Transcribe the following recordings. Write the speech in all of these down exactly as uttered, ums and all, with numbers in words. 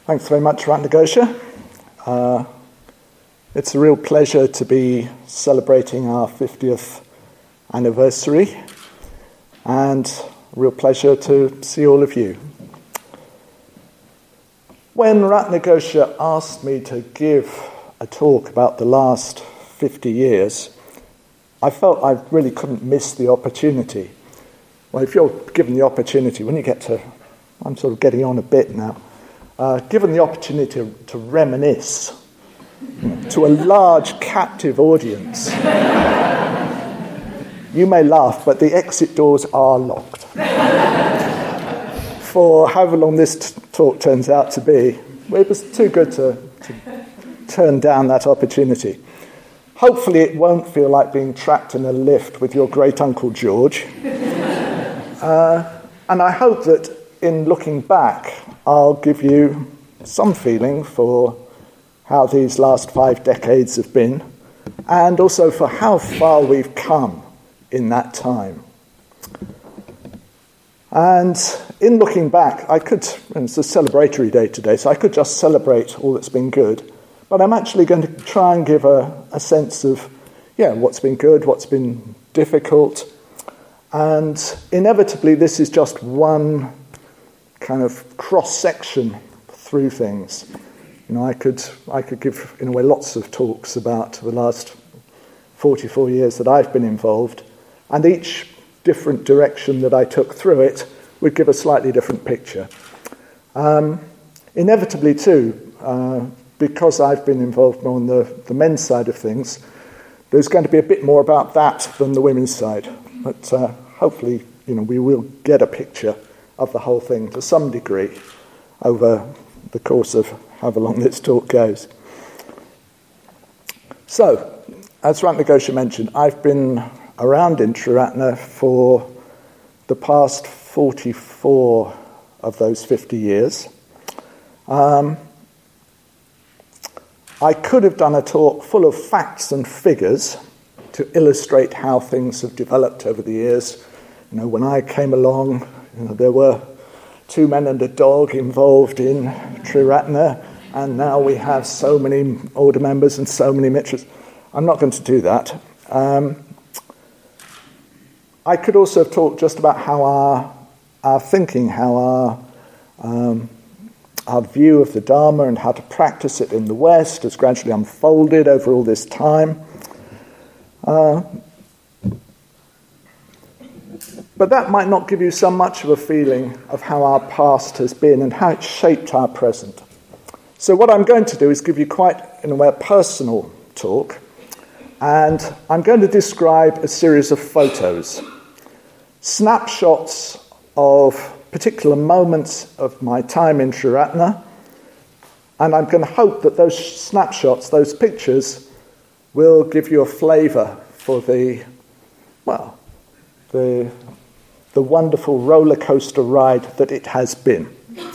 Thanks very much, Ratnagosha. Uh, it's a real pleasure to be celebrating our fiftieth anniversary, and a real pleasure to see all of you. When Ratnagosha asked me to give a talk about the last fifty years, I felt I really couldn't miss the opportunity. Well, if you're given the opportunity, when you get to, I'm sort of getting on a bit now, uh, given the opportunity to, to reminisce to a large captive audience, you may laugh, but the exit doors are locked. For however long this t- talk turns out to be, it was too good to, to turn down that opportunity. Hopefully it won't feel like being trapped in a lift with your great-uncle George. Uh, and I hope that in looking back, I'll give you some feeling for how these last five decades have been, and also for how far we've come in that time. And in looking back, I could, and it's a celebratory day today, so I could just celebrate all that's been good, but I'm actually going to try and give a, a sense of, yeah, what's been good, what's been difficult, and inevitably this is just one kind of cross-section through things. You know, I could I could give, in a way, lots of talks about the last forty-four years that I've been involved, and each different direction that I took through it would give a slightly different picture. Um, inevitably, too, uh, because I've been involved more on the, the men's side of things, there's going to be a bit more about that than the women's side. But uh, hopefully, you know, we will get a picture of the whole thing to some degree over the course of however long this talk goes. So, as Ratnagosha mentioned, I've been around in Triratna for the past forty-four of those fifty years. Um, I could have done a talk full of facts and figures to illustrate how things have developed over the years. You know, when I came along, you know, there were two men and a dog involved in Triratna, and now we have so many order members and so many mitras. I'm not going to do that. Um, I could also have talked just about how our our thinking, how our um, our view of the Dharma and how to practice it in the West has gradually unfolded over all this time. Uh, but that might not give you so much of a feeling of how our past has been and how it shaped our present. So what I'm going to do is give you quite, in a way, a personal talk, and I'm going to describe a series of photos, snapshots of particular moments of my time in Triratna, and I'm going to hope that those snapshots, those pictures, will give you a flavour for the, well, the, the wonderful roller coaster ride that it has been.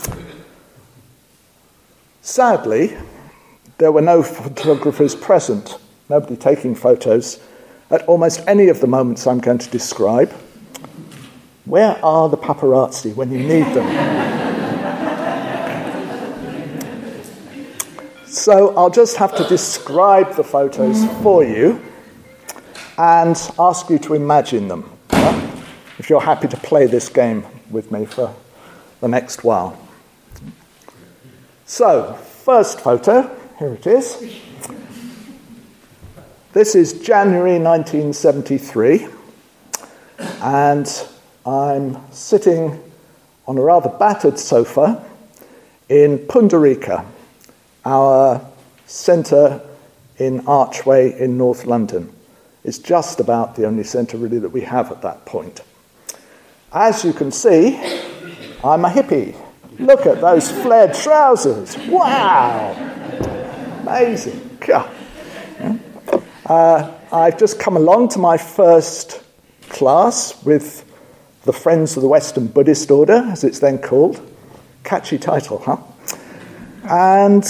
Sadly, there were no photographers present, nobody taking photos, at almost any of the moments I'm going to describe. Where are the paparazzi when you need them? So I'll just have to describe the photos for you and ask you to imagine them, yeah? If you're happy to play this game with me for the next while. So, first photo, here it is. This is January nineteen seventy-three, and I'm sitting on a rather battered sofa in Pundarika, our centre in Archway in North London. It's just about the only centre really that we have at that point. As you can see, I'm a hippie. Look at those flared trousers. Wow! Amazing. Uh, I've just come along to my first class with the Friends of the Western Buddhist Order, as it's then called. Catchy title, huh? And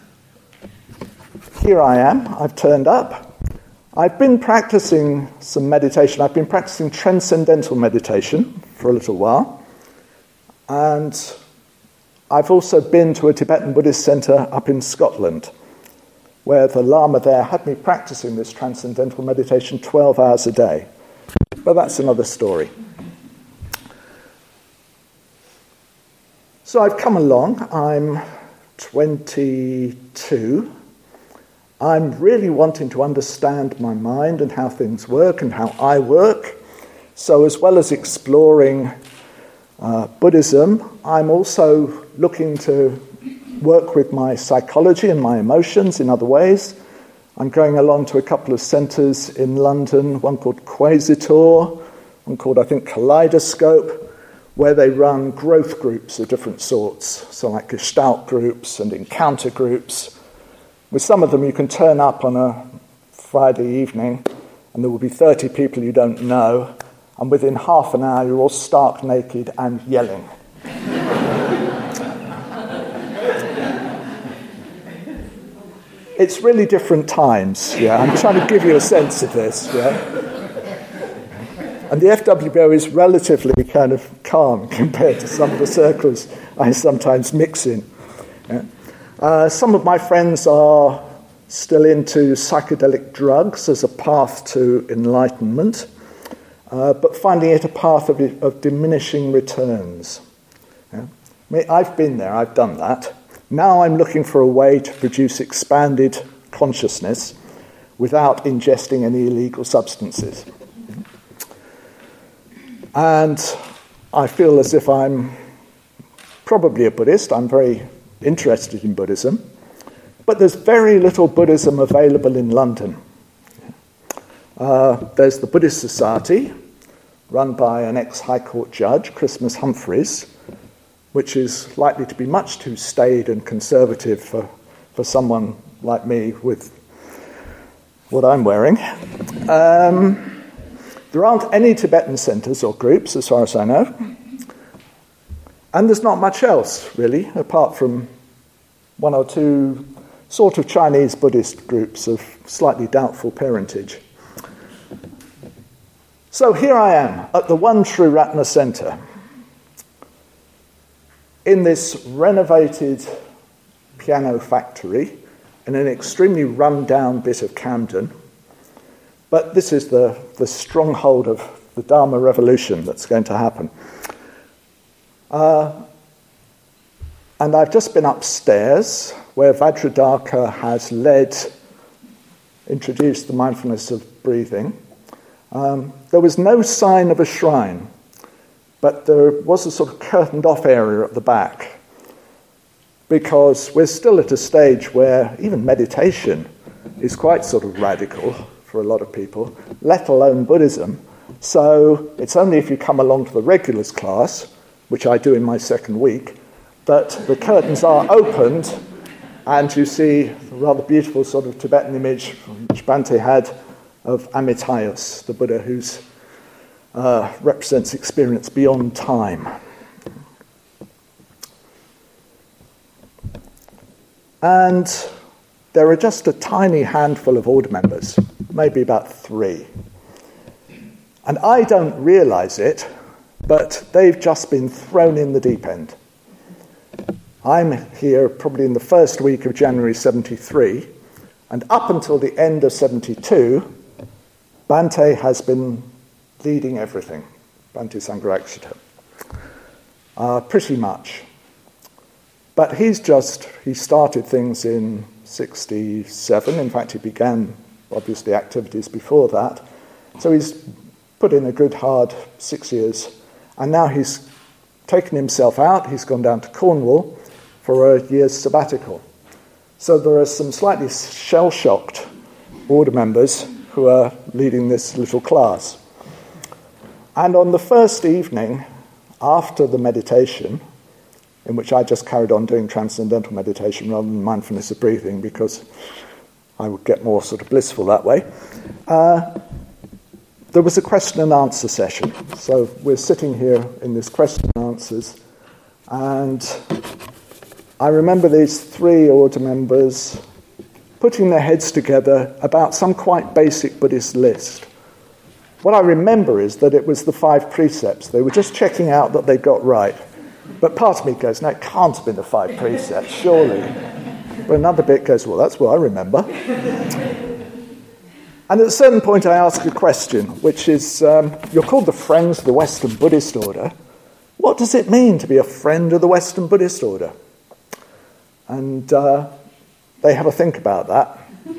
here I am. I've turned up. I've been practicing some meditation. I've been practicing transcendental meditation for a little while. And I've also been to a Tibetan Buddhist centre up in Scotland, where the Lama there had me practicing this transcendental meditation twelve hours a day. But that's another story. So I've come along. I'm twenty-two. I'm really wanting to understand my mind and how things work and how I work. So as well as exploring uh, Buddhism, I'm also looking to work with my psychology and my emotions in other ways. I'm going along to a couple of centres in London, one called Quasitor, one called, I think, Kaleidoscope, where they run growth groups of different sorts, so like Gestalt groups and encounter groups. With some of them, you can turn up on a Friday evening, and there will be thirty people you don't know, and within half an hour, you're all stark naked and yelling. It's really different times, yeah. I'm trying to give you a sense of this, yeah. And the F W B O is relatively kind of calm compared to some of the circles I sometimes mix in. Yeah. Uh, some of my friends are still into psychedelic drugs as a path to enlightenment, uh, but finding it a path of, of diminishing returns. Yeah. I mean, I've been there, I've done that. Now I'm looking for a way to produce expanded consciousness without ingesting any illegal substances. And I feel as if I'm probably a Buddhist. I'm very interested in Buddhism. But there's very little Buddhism available in London. Uh, there's the Buddhist Society, run by an ex-High Court judge, Christmas Humphreys, which is likely to be much too staid and conservative for, for someone like me with what I'm wearing. Um, there aren't any Tibetan centres or groups, as far as I know. And there's not much else, really, apart from one or two sort of Chinese Buddhist groups of slightly doubtful parentage. So here I am at the One True Ratna Centre, in this renovated piano factory in an extremely run-down bit of Camden. But this is the, the stronghold of the Dharma revolution that's going to happen. Uh, and I've just been upstairs, where Vajradhaka has led, introduced the mindfulness of breathing. Um, there was no sign of a shrine, but there was a sort of curtained-off area at the back, because we're still at a stage where even meditation is quite sort of radical for a lot of people, let alone Buddhism. So it's only if you come along to the regulars class, which I do in my second week, that the curtains are opened and you see the rather beautiful sort of Tibetan image which Bhante had of Amitayus, the Buddha who's Uh, represents experience beyond time. And there are just a tiny handful of order members, maybe about three. And I don't realise it, but they've just been thrown in the deep end. I'm here probably in the first week of January seventy-three, and up until the end of seventy-two, Bhante has been leading everything, Bhante Sangharakshita, uh, pretty much. But he's just, he started things in sixty-seven. In fact, he began, obviously, activities before that. So he's put in a good, hard six years. And now he's taken himself out. He's gone down to Cornwall for a year's sabbatical. So there are some slightly shell-shocked order members who are leading this little class. And on the first evening, after the meditation, in which I just carried on doing transcendental meditation rather than mindfulness of breathing, because I would get more sort of blissful that way, uh, there was a question and answer session. So we're sitting here in this question and answers, and I remember these three order members putting their heads together about some quite basic Buddhist list. What I remember is that it was the five precepts. They were just checking out that they got right. But part of me goes, no, it can't have been the five precepts, surely. But another bit goes, well, that's what I remember. And at a certain point I ask a question, which is, um, you're called the Friends of the Western Buddhist Order. What does it mean to be a friend of the Western Buddhist Order? And uh, they have a think about that.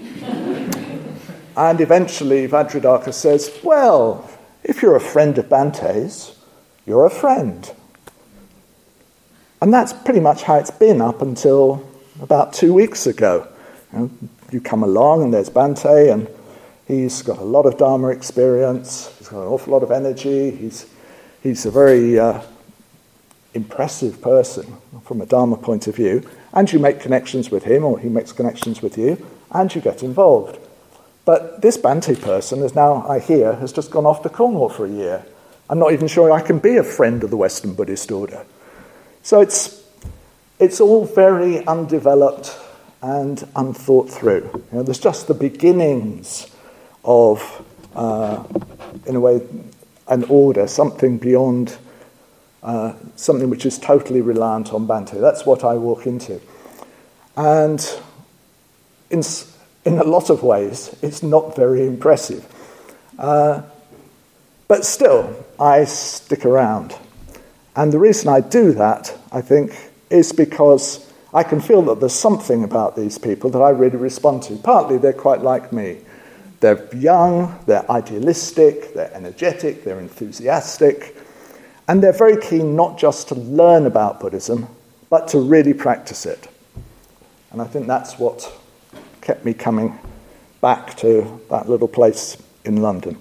And eventually Vajradhaka says, well, if you're a friend of Bante's, you're a friend. And that's pretty much how it's been up until about two weeks ago. You know, you come along and there's Bante, and he's got a lot of Dharma experience, he's got an awful lot of energy, he's, he's a very uh, impressive person from a Dharma point of view, and you make connections with him, or he makes connections with you, and you get involved. But this Bante person is now, I hear, has just gone off to Cornwall for a year. I'm not even sure I can be a friend of the Western Buddhist Order. So it's it's all very undeveloped and unthought through. You know, there's just the beginnings of, uh, in a way, an order, something beyond, uh, something which is totally reliant on Bante. That's what I walk into. And in in a lot of ways, it's not very impressive. Uh, but still, I stick around. And the reason I do that, I think, is because I can feel that there's something about these people that I really respond to. Partly they're quite like me. They're young, they're idealistic, they're energetic, they're enthusiastic, and they're very keen not just to learn about Buddhism, but to really practice it. And I think that's what kept me coming back to that little place in London.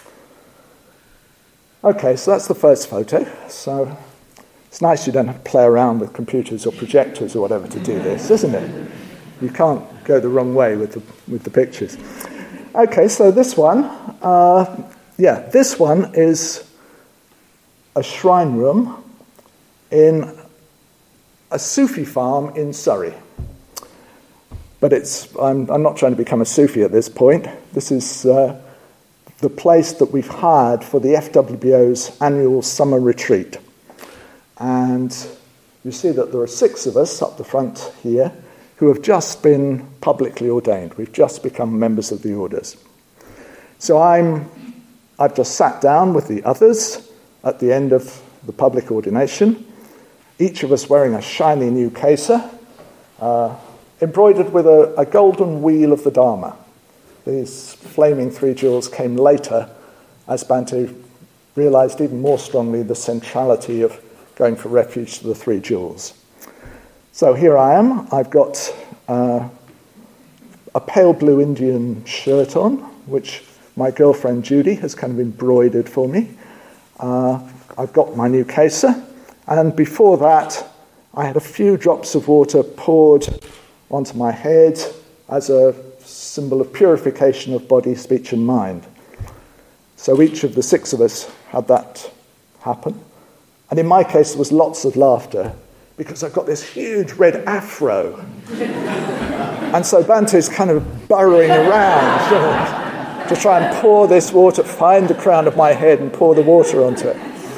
Okay, so that's the first photo. So it's nice you don't have to play around with computers or projectors or whatever to do this, isn't it? You can't go the wrong way with the with the pictures. Okay, so this one, uh, yeah, this one is a shrine room in a Sufi farm in Surrey. But it's I'm, I'm not trying to become a Sufi at this point. This is uh, the place that we've hired for the F W B O's annual summer retreat. And you see that there are six of us up the front here who have just been publicly ordained. We've just become members of the orders. So I'm, I've just sat down with the others at the end of the public ordination, each of us wearing a shiny new kesa, uh, embroidered with a, a golden wheel of the Dharma. These flaming three jewels came later as Bante realized even more strongly the centrality of going for refuge to the three jewels. So here I am. I've got uh, a pale blue Indian shirt on, which my girlfriend Judy has kind of embroidered for me. Uh, I've got my new kesa, and before that I had a few drops of water poured onto my head as a symbol of purification of body, speech and mind. So each of the six of us had that happen. And in my case, there was lots of laughter because I've got this huge red afro. And so Bante's kind of burrowing around you know, to try and pour this water, find the crown of my head and pour the water onto it.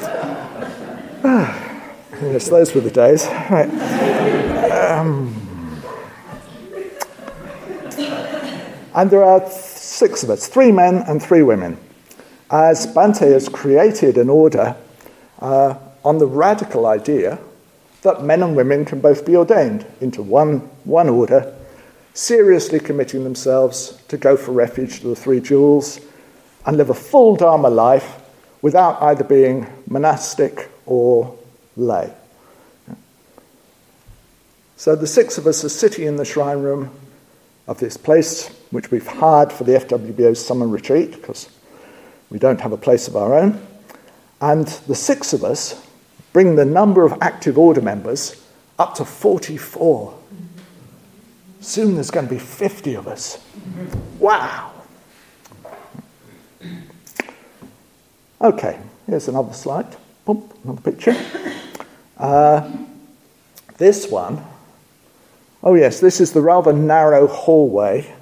Ah, yes, those were the days. Right. Um, and there are six of us, three men and three women. As Bante has created an order uh, on the radical idea that men and women can both be ordained into one, one order, seriously committing themselves to go for refuge to the three jewels and live a full Dharma life without either being monastic or lay. So the six of us are sitting in the shrine room of this place, which we've hired for the F W B O's summer retreat, because we don't have a place of our own. And the six of us bring the number of active order members up to forty-four. Soon there's going to be fifty of us. Wow. Okay, here's another slide. Boom, another picture. Uh, this one, oh yes, this is the rather narrow hallway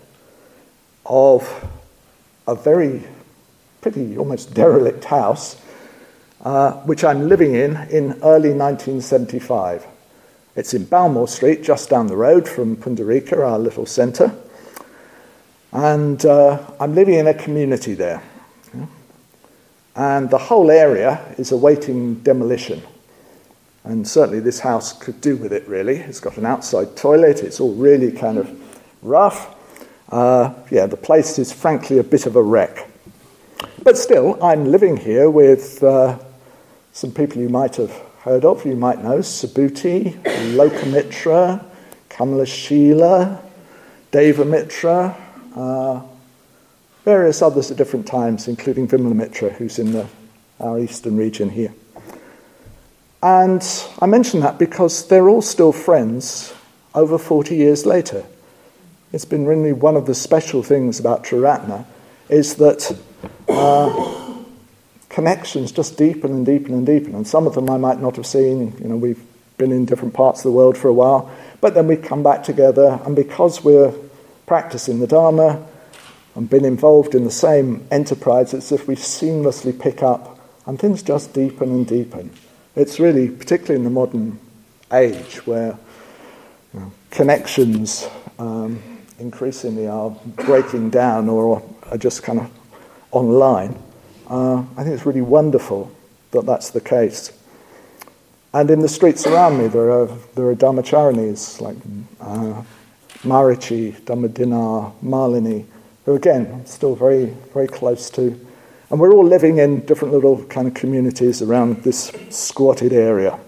of a very pretty, almost derelict house. uh, which I'm living in in early nineteen seventy-five. It's in Balmore Street, just down the road from Pundarika, our little centre. And uh, I'm living in a community there. And the whole area is awaiting demolition. And certainly this house could do with it, really. It's got an outside toilet. It's all really kind of rough. Uh, yeah, the place is frankly a bit of a wreck. But still, I'm living here with uh, some people you might have heard of, you might know, Subhuti, Lokamitra, Kamalashila, Devamitra, uh, various others at different times, including Vimalamitra, who's in the, our eastern region here. And I mention that because they're all still friends over forty years later. It's been really one of the special things about Triratna is that uh, connections just deepen and deepen and deepen. And some of them I might not have seen. You know, we've been in different parts of the world for a while, but then we come back together, and because we're practicing the Dharma and been involved in the same enterprise, it's as if we seamlessly pick up, and things just deepen and deepen. It's really, particularly in the modern age, where you know, connections um, increasingly are breaking down or are just kind of online. Uh, I think it's really wonderful that that's the case. And in the streets around me, there are there are Dhammacharanis like uh, Marichi, Dhammadinar, Malini, who again I'm still very very close to. And we're all living in different little kind of communities around this squatted area.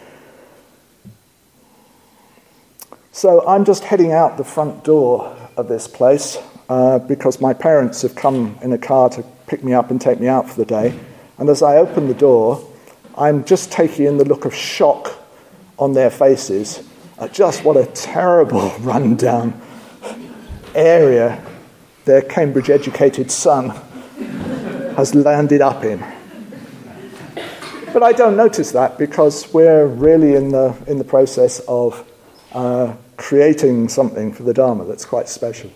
So I'm just heading out the front door of this place uh, because my parents have come in a car to pick me up and take me out for the day. And as I open the door, I'm just taking in the look of shock on their faces at just what a terrible rundown area their Cambridge-educated son has landed up in. But I don't notice that because we're really in the in the process of uh, creating something for the Dharma that's quite special.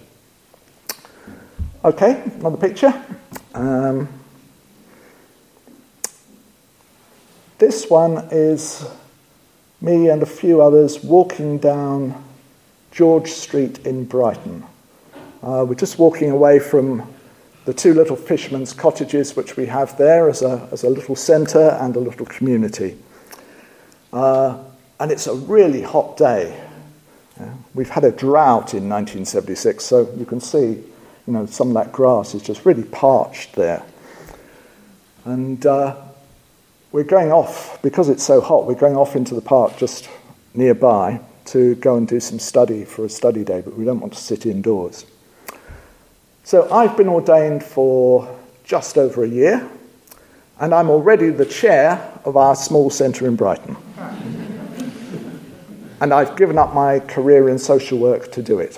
Okay, another picture. Um, this one is me and a few others walking down George Street in Brighton. Uh, we're just walking away from the two little fishermen's cottages which we have there as a as a little centre and a little community. Uh, and it's a really hot day. Yeah. We've had a drought in nineteen seventy-six, so you can see, you know, some of that grass is just really parched there. And uh, we're going off, because it's so hot, we're going off into the park just nearby to go and do some study for a study day, but we don't want to sit indoors. So I've been ordained for just over a year, and I'm already the chair of our small centre in Brighton. And I've given up my career in social work to do it.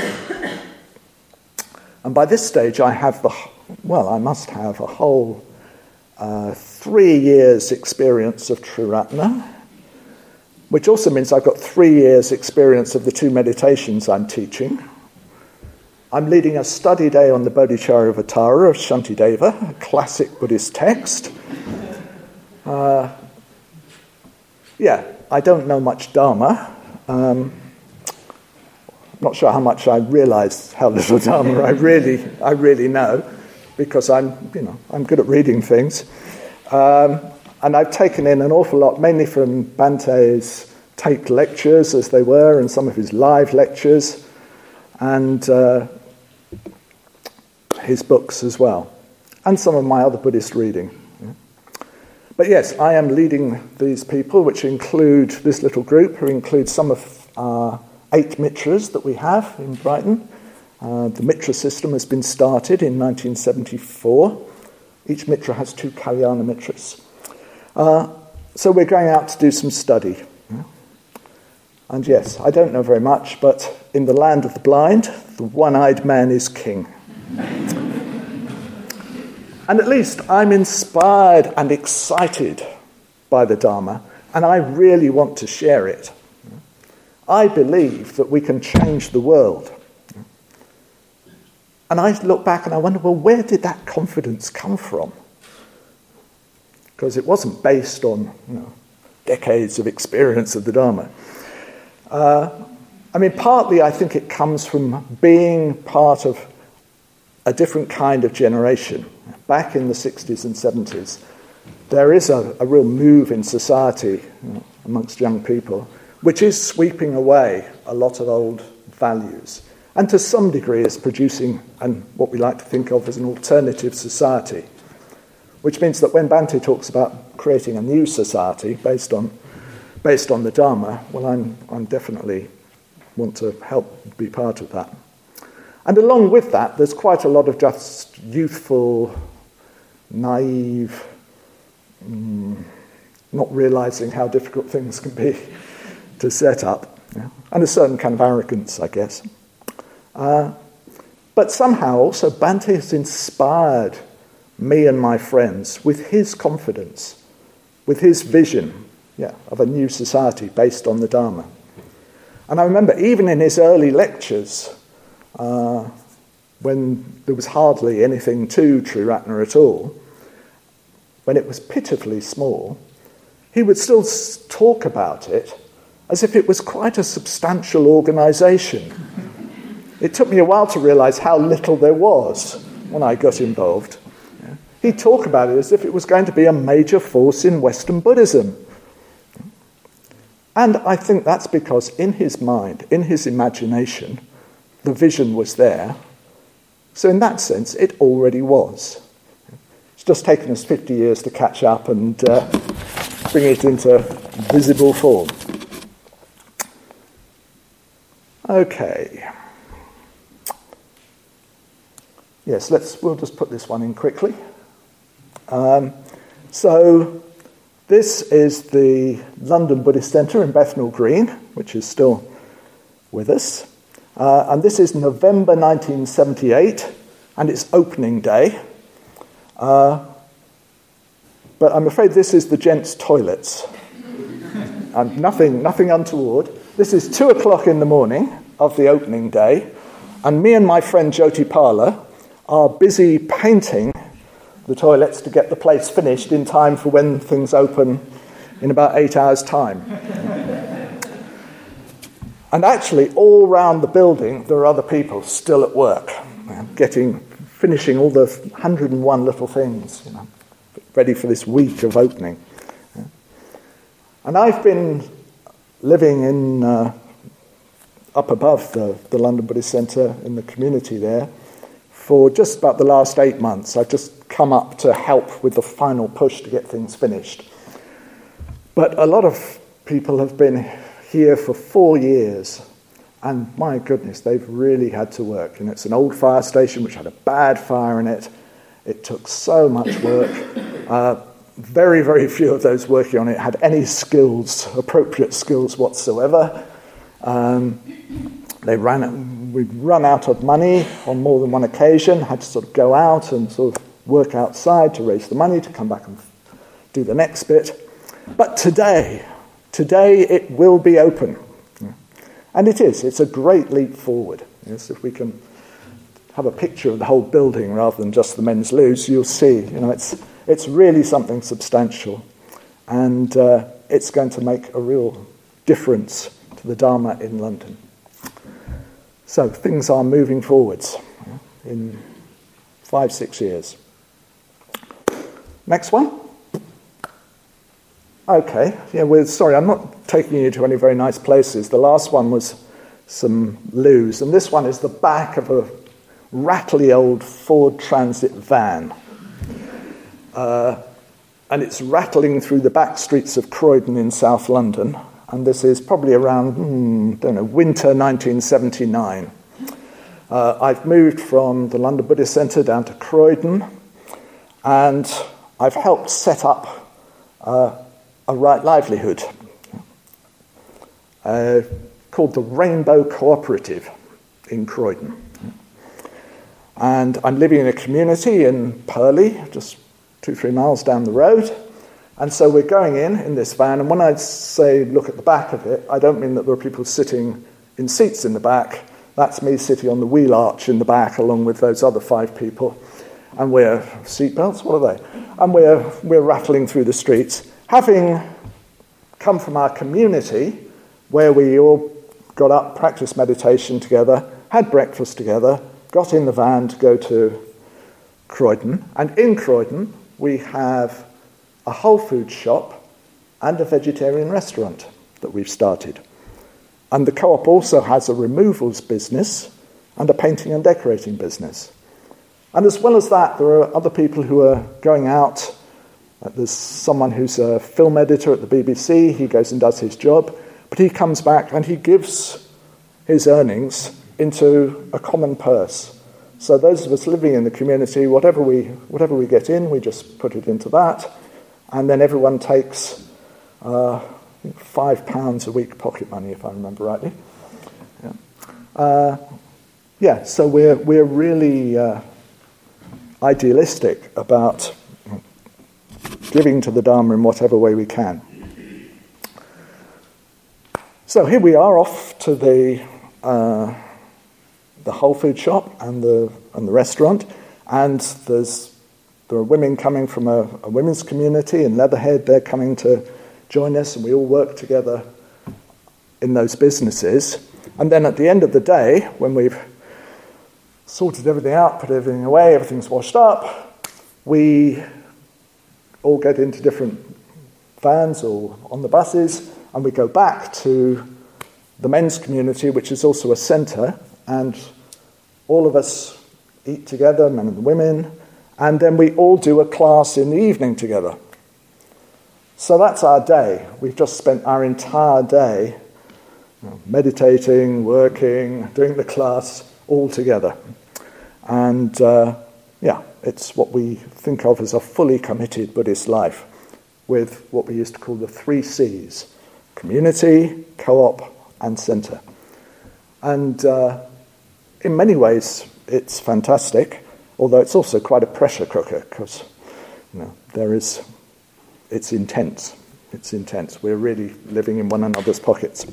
And by this stage I have the, well, I must have a whole uh, three years experience of Triratna, which also means I've got three years experience of the two meditations I'm teaching. I'm leading a study day on the Bodhicharyavatara of Shantideva, a classic Buddhist text. Uh, yeah, I don't know much Dharma. Um, I'm not sure how much I realise how little Dharma I really, I really know, because I'm, you know, I'm good at reading things. Um, and I've taken in an awful lot, mainly from Bante's taped lectures, as they were, and some of his live lectures, and uh, his books as well, and some of my other Buddhist reading. But yes, I am leading these people, which include this little group, who includes some of our eight mitras that we have in Brighton. Uh, the mitra system has been started in nineteen seventy-four. Each mitra has two kalyana mitras. Uh, so we're going out to do some study. And yes, I don't know very much, but in the land of the blind, the one-eyed man is king. And at least I'm inspired and excited by the Dharma, and I really want to share it. I believe that we can change the world. And I look back and I wonder, well, where did that confidence come from? because it wasn't based on you know, decades of experience of the Dharma. Uh, I mean, partly I think it comes from being part of a different kind of generation. Back in the sixties and seventies, there is a, a real move in society you know, amongst young people, which is sweeping away a lot of old values. And to some degree is producing an, what we like to think of as an alternative society, which means that when Bhante talks about creating a new society based on based on the Dharma, well, I'm, I'm definitely want to help be part of that. And along with that, there's quite a lot of just youthful, naive, mm, not realizing how difficult things can be to set up, yeah, and a certain kind of arrogance, I guess. Uh, but somehow also Bhante has inspired me and my friends with his confidence, with his vision yeah, of a new society based on the Dharma. And I remember even in his early lectures, uh, when there was hardly anything to Triratna at all, when it was pitifully small, he would still talk about it as if it was quite a substantial organisation. It took me a while to realise how little there was when I got involved. He'd talk about it as if it was going to be a major force in Western Buddhism. And I think that's because in his mind, in his imagination, the vision was there. So in that sense, it already was. It's just taken us fifty years to catch up and uh, bring it into visible form. Okay. Yes, let's. We'll just put this one in quickly. Um, so this is the London Buddhist Centre in Bethnal Green, which is still with us. Uh, and this is November nineteen seventy-eight, and it's opening day. Uh, but I'm afraid this is the gents' toilets. And nothing, nothing untoward. This is two o'clock in the morning of the opening day, and me and my friend Jyoti Pala are busy painting the toilets to get the place finished in time for when things open in about eight hours' time. And actually, all round the building, there are other people still at work, getting, finishing all the one hundred and one little things, you know, ready for this week of opening. And I've been living in uh, up above the, the London Buddhist Centre in the community there for just about the last eight months. I've just come up to help with the final push to get things finished. But a lot of people have been here for four years, and my goodness, they've really had to work. And it's an old fire station which had a bad fire in it. It took so much work. Uh, very, very few of those working on it had any skills, appropriate skills whatsoever. Um, they ran, we'd run out of money on more than one occasion, had to sort of go out and sort of work outside to raise the money to come back and do the next bit. But today, today it will be open. And it is, it's a great leap forward. Yes, if we can have a picture of the whole building rather than just the men's loos, you'll see, you know, it's it's really something substantial. And uh, it's going to make a real difference to the Dharma in London. So things are moving forwards in five, six years. Next one. Okay, yeah, we're sorry, I'm not taking you to any very nice places. The last one was some loos, and this one is the back of a rattly old Ford Transit van. Uh, and it's rattling through the back streets of Croydon in South London, and this is probably around, hmm, don't know, winter nineteen seventy-nine. Uh, I've moved from the London Buddhist Centre down to Croydon, and I've helped set up uh, a right livelihood uh, called the Rainbow Cooperative in Croydon. And I'm living in a community in Purley, just two, three miles down the road. And so we're going in, in this van, and when I say look at the back of it, I don't mean that there are people sitting in seats in the back. That's me sitting on the wheel arch in the back along with those other five people. And we're seatbelts, what are they? and we're, we're rattling through the streets, having come from our community where we all got up, practiced meditation together, had breakfast together, got in the van to go to Croydon. And in Croydon, we have a Whole Foods shop and a vegetarian restaurant that we've started. And the co-op also has a removals business and a painting and decorating business. And as well as that, there are other people who are going out. There's someone who's a film editor at the B B C. He goes and does his job. But he comes back and he gives his earnings into a common purse. So those of us living in the community, whatever we whatever we get in, we just put it into that. And then everyone takes uh, five pounds a week pocket money, if I remember rightly. Yeah, uh, yeah so we're, we're really uh, idealistic about giving to the Dharma in whatever way we can. So here we are off to the uh, the Whole Food shop and the and the restaurant, and there's there are women coming from a, a women's community in Leatherhead. They're coming to join us, and we all work together in those businesses. And then at the end of the day, when we've sorted everything out, put everything away, everything's washed up, we all get into different vans or on the buses, and we go back to the men's community, which is also a centre, and all of us eat together, men and women, and then we all do a class in the evening together. So that's our day. We've just spent our entire day you know, meditating, working, doing the class all together. And uh, yeah, it's what we think of as a fully committed Buddhist life, with what we used to call the three C's: community, co-op, and centre. And uh, in many ways, it's fantastic, although it's also quite a pressure cooker, because you know, there is, it's intense. It's intense. We're really living in one another's pockets.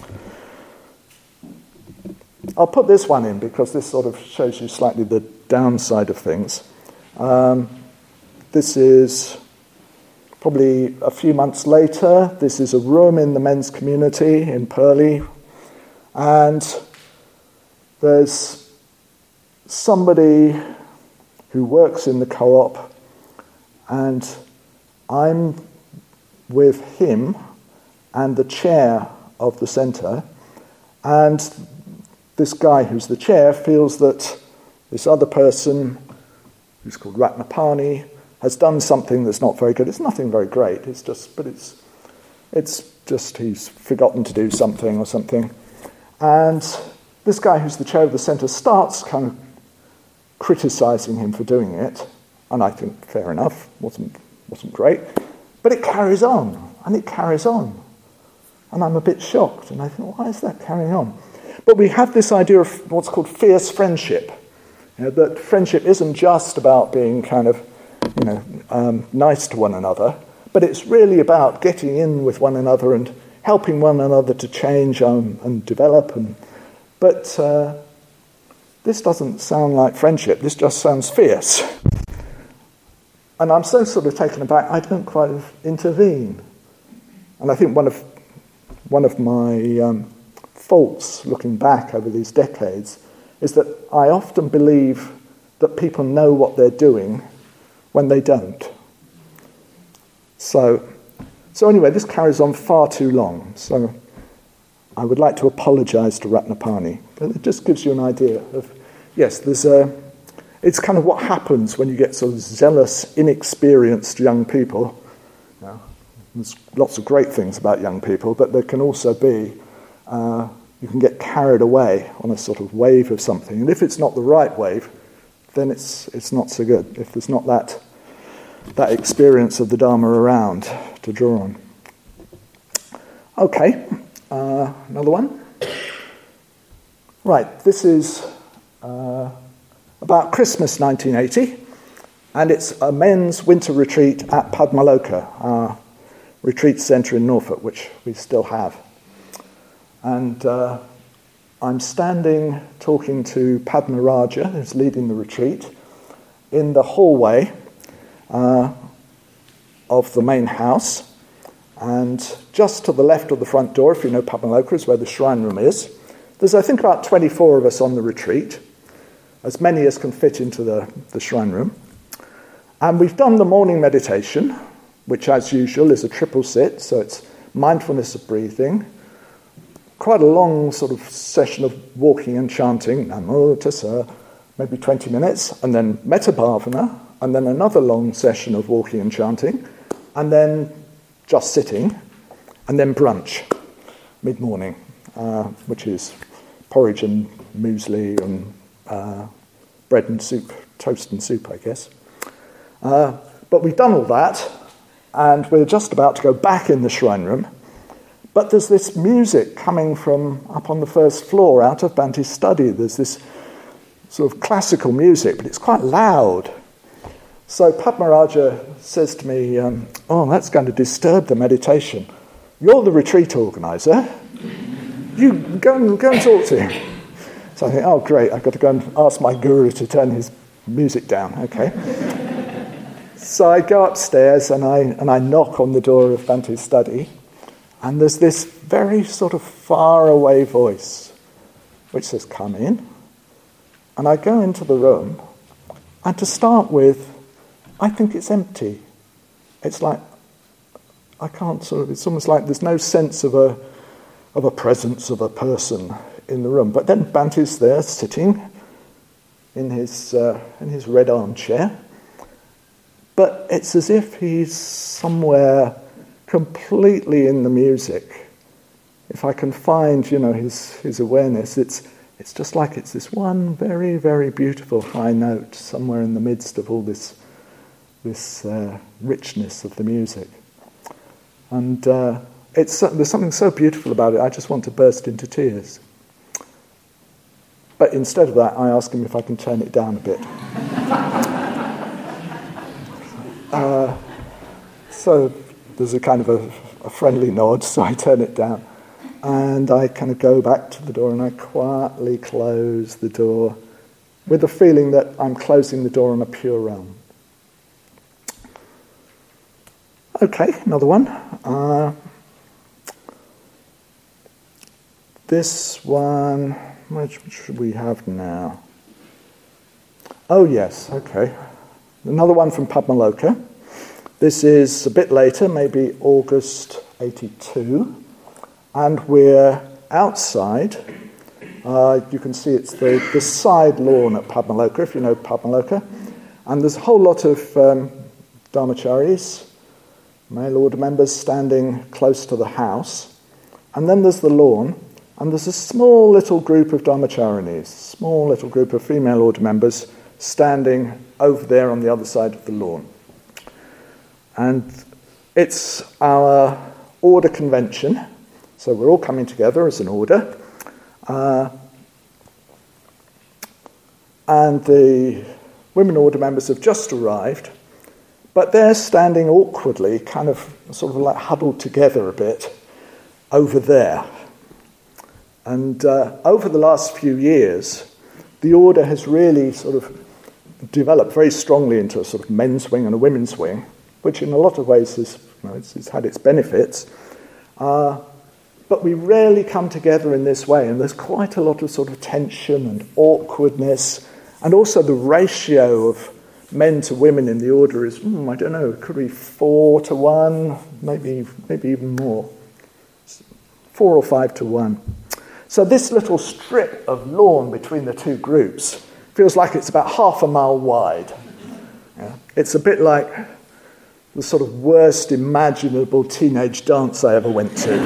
I'll put this one in because this sort of shows you slightly the downside of things. Um, this is probably a few months later. This is a room in the men's community in Purley, and there's somebody who works in the co-op, and I'm with him and the chair of the centre, and this guy who's the chair feels that this other person, who's called Ratnapani, has done something that's not very good. It's nothing very great. It's just, but it's, it's just he's forgotten to do something or something. And this guy who's the chair of the centre starts kind of criticising him for doing it, and I think fair enough, wasn't wasn't great. But it carries on, and it carries on. And I'm a bit shocked, and I think, why is that carrying on? But we have this idea of what's called fierce friendship. You know, that friendship isn't just about being kind of, you know, um, nice to one another, but it's really about getting in with one another and helping one another to change um, and develop. And But uh, this doesn't sound like friendship. This just sounds fierce. And I'm so sort of taken aback, I don't quite intervene. And I think one of one of my um, faults, looking back over these decades, is that I often believe that people know what they're doing when they don't. So, so anyway, this carries on far too long. So I would like to apologise to Ratnapani. But it just gives you an idea of, yes, there's a... It's kind of what happens when you get sort of zealous, inexperienced young people. You know, there's lots of great things about young people, but there can also be, uh, you can get carried away on a sort of wave of something. And if it's not the right wave, then it's it's not so good. If there's not that that experience of the Dharma around to draw on. Okay, uh, another one. Right, this is... Uh, about Christmas nineteen eighty, and it's a men's winter retreat at Padmaloka, our retreat centre in Norfolk, which we still have. And uh, I'm standing talking to Padma Raja, who's leading the retreat, in the hallway, uh, of the main house, and just to the left of the front door, if you know Padmaloka, is where the shrine room is. There's, I think, about twenty-four of us on the retreat, as many as can fit into the, the shrine room. And we've done the morning meditation, which, as usual, is a triple sit, so it's mindfulness of breathing, quite a long sort of session of walking and chanting, Namo Tassa, maybe twenty minutes, and then Metta Bhavana, and then another long session of walking and chanting, and then just sitting, and then brunch, mid-morning, uh, which is porridge and muesli and uh, bread and soup, toast and soup, I guess. Uh, but we've done all that, and we're just about to go back in the shrine room, but there's this music coming from up on the first floor out of Bhante's study. There's this sort of classical music, but it's quite loud. So Padmaraja says to me, um, oh, that's going to disturb the meditation. You're the retreat organizer. You go and, go and talk to him. So I think, oh, great, I've got to go and ask my guru to turn his music down. Okay. So I go upstairs and I and I knock on the door of Bhante's study, and there's this very sort of far away voice which says, come in. And I go into the room, and to start with, I think it's empty. It's like, I can't sort of, it's almost like there's no sense of a of a presence of a person in the room. But then Bhante's there sitting in his uh, in his red armchair. But it's as if he's somewhere completely in the music. If I can find, you know, his, his awareness, it's it's just like it's this one very, very beautiful high note somewhere in the midst of all this this uh, richness of the music. And uh, it's there's something so beautiful about it, I just want to burst into tears. But instead of that, I ask him if I can turn it down a bit. Uh, so there's a kind of a, a friendly nod, so I turn it down. And I kind of go back to the door and I quietly close the door with the feeling that I'm closing the door on a pure realm. Okay, another one. Uh, this one, which, which should we have now? Oh yes, okay. Another one from Padmaloka. This is a bit later, maybe August eighty-two, and we're outside. Uh, you can see it's the, the side lawn at Padmaloka, if you know Padmaloka, and there's a whole lot of um, dharmacharis, male order members, standing close to the house, and then there's the lawn, and there's a small little group of dharmacharinis, small little group of female order members standing over there on the other side of the lawn. And it's our order convention, so we're all coming together as an order. Uh, and the women order members have just arrived, but they're standing awkwardly, kind of sort of like huddled together a bit over there. And uh, over the last few years, the order has really sort of developed very strongly into a sort of men's wing and a women's wing, which in a lot of ways has, you know, it's, it's had its benefits. Uh, but we rarely come together in this way, and there's quite a lot of sort of tension and awkwardness, and also the ratio of men to women in the order is, mm, I don't know, could be four to one, maybe maybe even more, four or five to one. So this little strip of lawn between the two groups feels like it's about half a mile wide. Yeah. It's a bit like the sort of worst imaginable teenage dance I ever went to.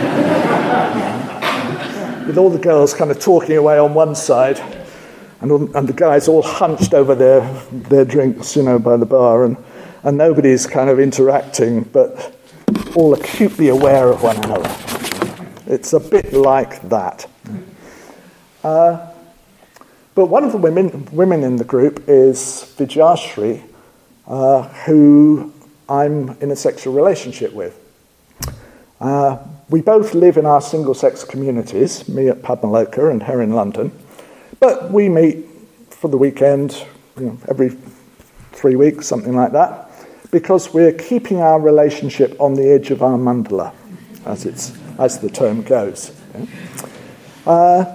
With all the girls kind of talking away on one side, and, all, and the guys all hunched over their, their drinks, you know, by the bar, and, and nobody's kind of interacting, but all acutely aware of one another. It's a bit like that. Uh, but one of the women women in the group is Vijayashri, uh, who I'm in a sexual relationship with. Uh, we both live in our single-sex communities, me at Padmaloka and her in London, but we meet for the weekend, you know, every three weeks, something like that. because we're keeping our relationship on the edge of our mandala, as it's as the term goes. Uh,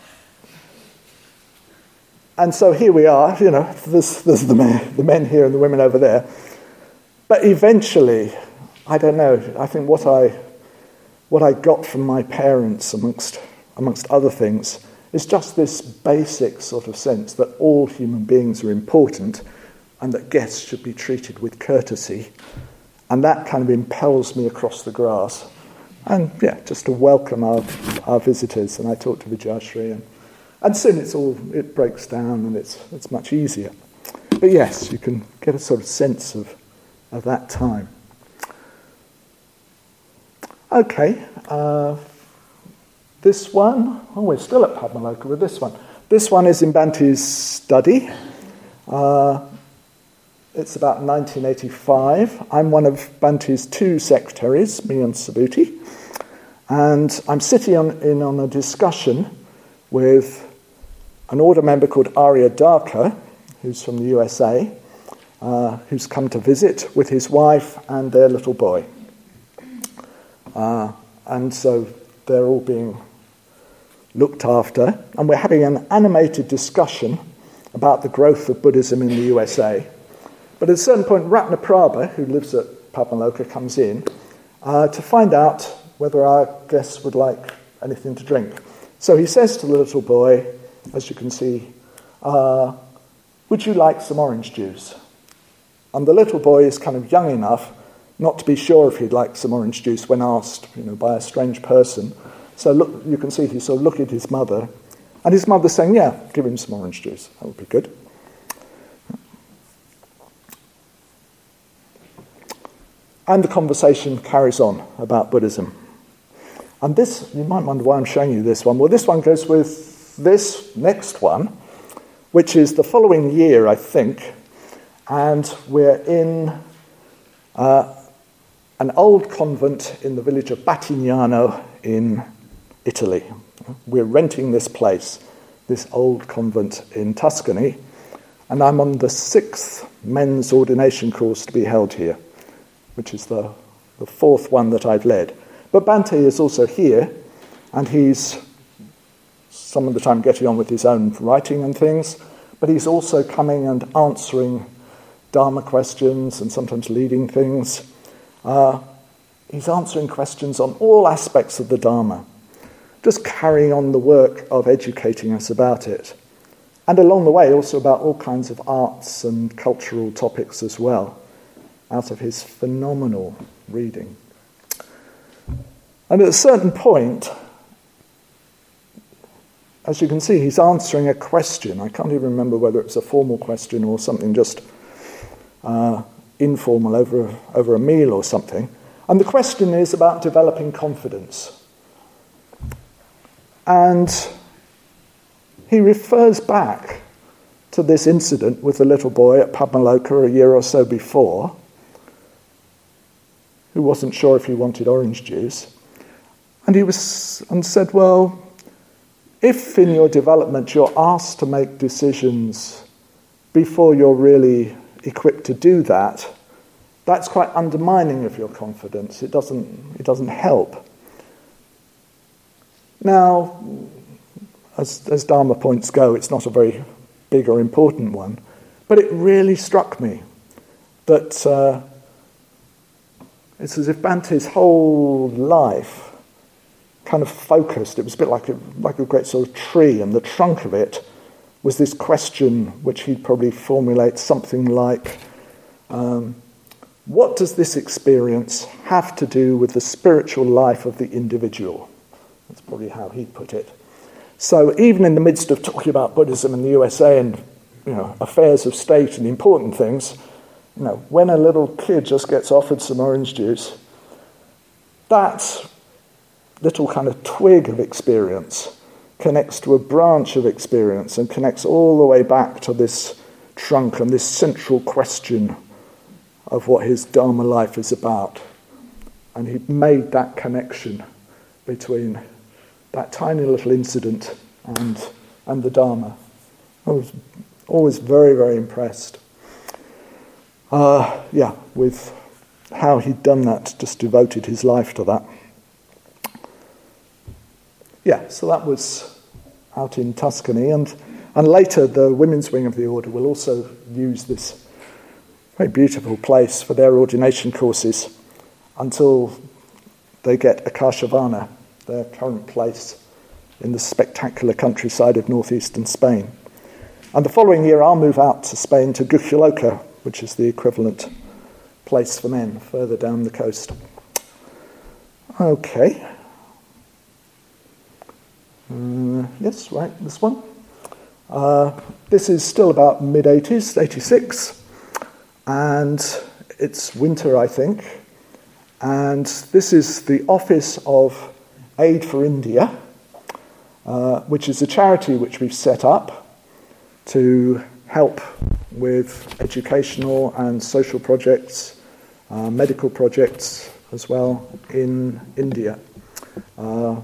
and so here we are, you know, there's, there's the, men, the men here and the women over there. But eventually, I don't know, I think what I what I got from my parents, amongst amongst other things, is just this basic sort of sense that all human beings are important and that guests should be treated with courtesy. And that kind of impels me across the grass. And yeah, just to welcome our, our visitors. And I talk to Vijayashri, and, and soon it's all, it breaks down and it's it's much easier. But yes, you can get a sort of sense of, of that time. Okay, uh, this one, oh, we're still at Padmaloka with this one. This one is in Bante's study. Uh, it's about nineteen eighty-five. I'm one of Bante's two secretaries, me and Subhuti, and I'm sitting on, in on a discussion with an order member called Arya Darka, who's from the U S A, uh, who's come to visit with his wife and their little boy. Uh, and so they're all being looked after, and we're having an animated discussion about the growth of Buddhism in the U S A. But at a certain point, Ratnaprabha, who lives at Padmaloka, comes in uh, to find out whether our guests would like anything to drink. So he says to the little boy, as you can see, uh, would you like some orange juice? And the little boy is kind of young enough not to be sure if he'd like some orange juice when asked, you know, by a strange person. So look, you can see he's sort of looking at his mother, and his mother's saying, yeah, give him some orange juice. That would be good. And the conversation carries on about Buddhism. And this, you might wonder why I'm showing you this one. Well, this one goes with this next one, which is the following year, I think, and we're in uh, an old convent in the village of Battignano in Italy. We're renting this place, this old convent in Tuscany, and I'm on the sixth men's ordination course to be held here, which is the, the fourth one that I've led. But Bante is also here, and he's some of the time getting on with his own writing and things, but he's also coming and answering Dharma questions and sometimes leading things. Uh, he's answering questions on all aspects of the Dharma, just carrying on the work of educating us about it. And along the way, also about all kinds of arts and cultural topics as well, out of his phenomenal reading. And at a certain point, as you can see, he's answering a question. I can't even remember whether it's a formal question or something just uh, informal over a, over a meal or something. And the question is about developing confidence. And he refers back to this incident with the little boy at Padmaloka a year or so before, who wasn't sure if he wanted orange juice. And he was and said, well, if in your development you're asked to make decisions before you're really equipped to do that, that's quite undermining of your confidence. It doesn't, it doesn't help. Now, as, as Dharma points go, it's not a very big or important one, but it really struck me that uh, it's as if Bante's whole life kind of focused. It was a bit like a, like a great sort of tree, and the trunk of it was this question which he'd probably formulate something like, um, what does this experience have to do with the spiritual life of the individual? That's probably how he'd put it. So even in the midst of talking about Buddhism in the U S A and, you know, affairs of state and important things, you know, when a little kid just gets offered some orange juice, that little kind of twig of experience connects to a branch of experience and connects all the way back to this trunk and this central question of what his Dharma life is about. And he made that connection between that tiny little incident and and the Dharma. I was always very, very impressed. uh, yeah, with how he'd done that, just devoted his life to that. Yeah, so that was out in Tuscany, and, and later the women's wing of the order will also use this very beautiful place for their ordination courses until they get Akashavana, their current place in the spectacular countryside of northeastern Spain. And the following year I'll move out to Spain to Guxaloca, which is the equivalent place for men further down the coast. Okay. Uh, yes, right, this one. Uh, this is still about mid-eighties, eighty-six, and it's winter, I think. And this is the office of Aid for India, uh, which is a charity which we've set up to help with educational and social projects, uh, medical projects as well in India. Uh,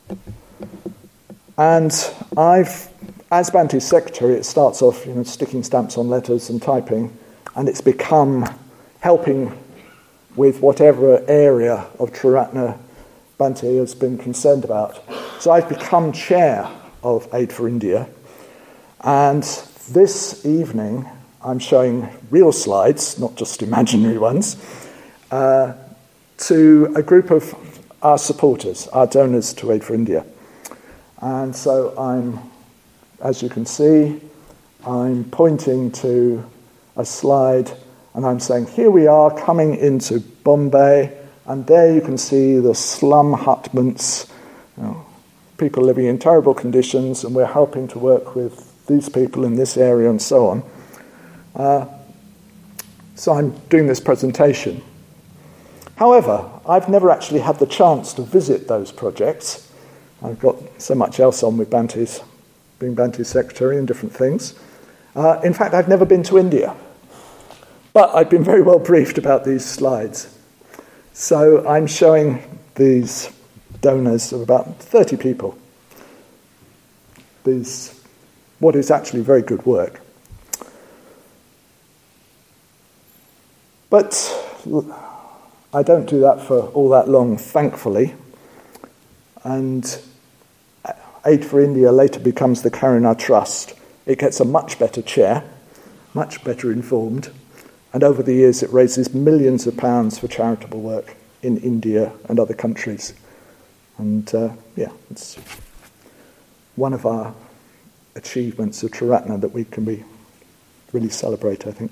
and I've, as Bhante's secretary, it starts off, you know, sticking stamps on letters and typing, and it's become helping with whatever area of Triratna Bhante has been concerned about. So I've become chair of Aid for India, and this evening I'm showing real slides, not just imaginary ones, uh, to a group of our supporters, our donors to Aid for India. And so I'm, as you can see, I'm pointing to a slide and I'm saying, here we are coming into Bombay, and there you can see the slum hutments, you know, people living in terrible conditions, and we're helping to work with these people in this area and so on. Uh, so I'm doing this presentation. However, I've never actually had the chance to visit those projects. I've got so much else on with Bhante's, being Bhante's secretary and different things. Uh, in fact, I've never been to India. But I've been very well briefed about these slides. So I'm showing these donors of about thirty people these, what is actually very good work. But I don't do that for all that long, thankfully. And Aid for India later becomes the Karuna Trust. It gets a much better chair, much better informed, and over the years it raises millions of pounds for charitable work in India and other countries. And uh, yeah, it's one of our achievements of Triratna that we can be really celebrate, I think.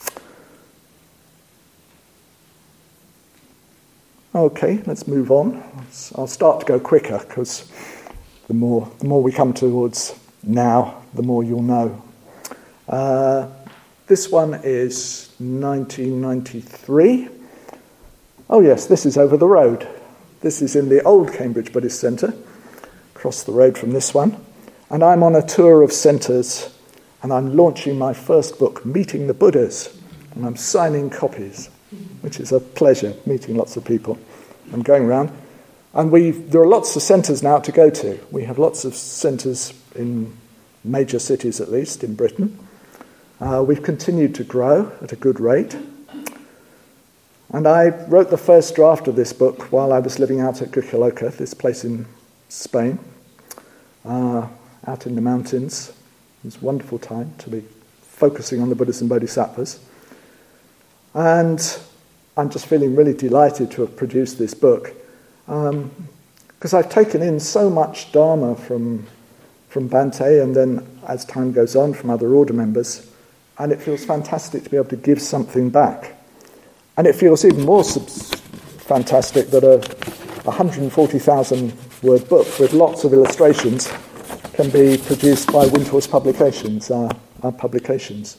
Okay, let's move on. I'll start to go quicker because the more the more we come towards now, the more you'll know. Uh, this one is nineteen ninety-three. Oh yes, this is over the road. This is in the old Cambridge Buddhist Centre, across the road from this one. And I'm on a tour of centres, and I'm launching my first book, Meeting the Buddhas, and I'm signing copies, which is a pleasure, meeting lots of people. I'm going around. And we there are lots of centres now to go to. We have lots of centres in major cities, at least, in Britain. Uh, we've continued to grow at a good rate. And I wrote the first draft of this book while I was living out at Guxaloca, this place in Spain, uh, out in the mountains. It was a wonderful time to be focusing on the Buddhas and Bodhisattvas. And I'm just feeling really delighted to have produced this book, because um, I've taken in so much Dharma from, from Bhante, and then as time goes on from other order members, and it feels fantastic to be able to give something back. And it feels even more sub- fantastic that a one hundred forty thousand word book with lots of illustrations can be produced by Windhorse Publications, our, our publications,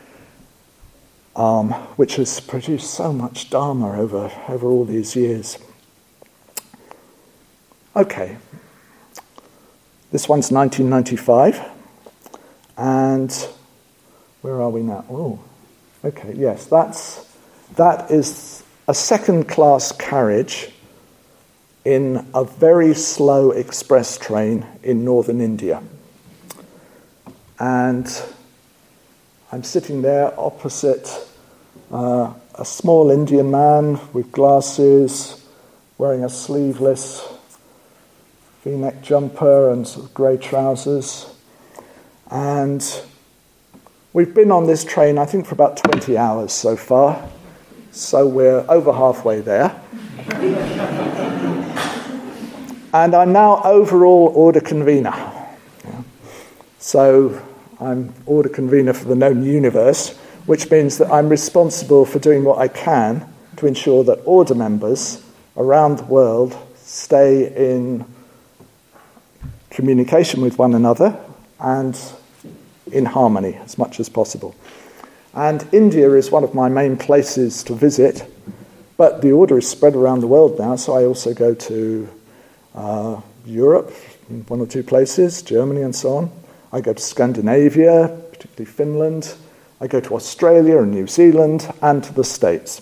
um, which has produced so much Dharma over, over all these years. Okay, this one's nineteen ninety-five, and where are we now? Oh, okay, yes, that's... That is a second-class carriage in a very slow express train in northern India. And I'm sitting there opposite Uh, a small Indian man with glasses, wearing a sleeveless V-neck jumper and sort of grey trousers. And we've been on this train, I think, for about twenty hours so far. So we're over halfway there. And I'm now overall order convener. Yeah. So I'm order convener for the known universe, which means that I'm responsible for doing what I can to ensure that order members around the world stay in communication with one another and in harmony as much as possible. And India is one of my main places to visit, but the order is spread around the world now, so I also go to uh, Europe, one or two places, Germany and so on. I go to Scandinavia, particularly Finland. I go to Australia and New Zealand and to the States.